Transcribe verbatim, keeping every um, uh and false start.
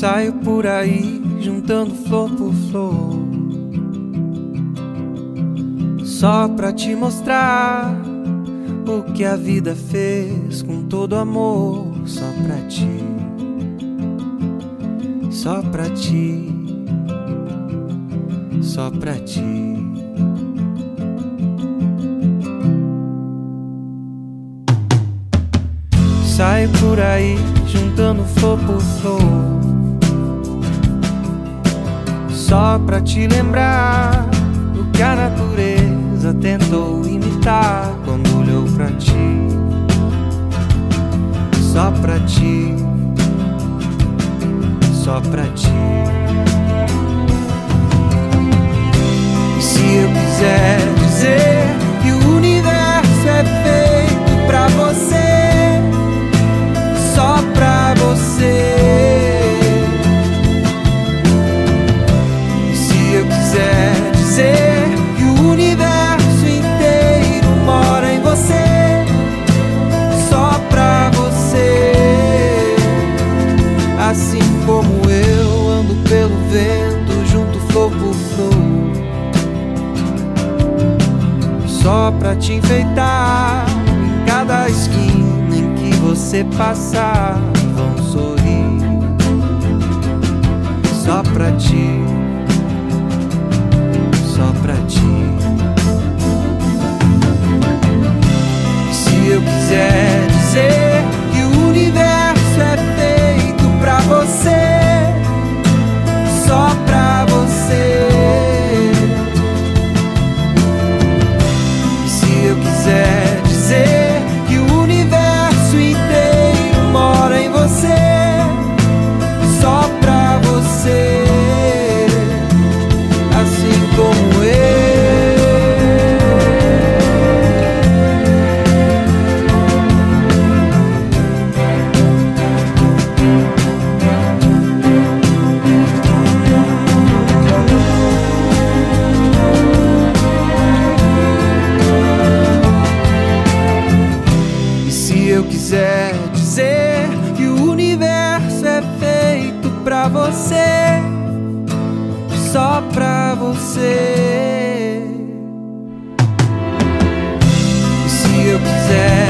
Saio por aí juntando flor por flor, só pra te mostrar o que a vida fez com todo amor. Só pra ti, só pra ti, só pra ti. Saio por aí juntando flor por flor, só pra te lembrar o que a natureza tentou imitar quando olhou pra ti. Só pra ti, só pra ti. E se eu quiser dizer que o universo é feito pra você, só pra você. E se eu quiser dizer que o universo inteiro mora em você, só pra você. Assim como eu ando pelo vento, junto flor por flor, só pra te enfeitar. Em cada esquina em que você passar, vão sorrir. Só pra ti, só pra ti. E se eu quiser dizer que o universo é feito pra você, só pra você. E se eu quiser dizer que o universo inteiro mora em você, só pra você. Assim como eu. Quiser dizer que o universo é feito pra você, só pra você. E se eu quiser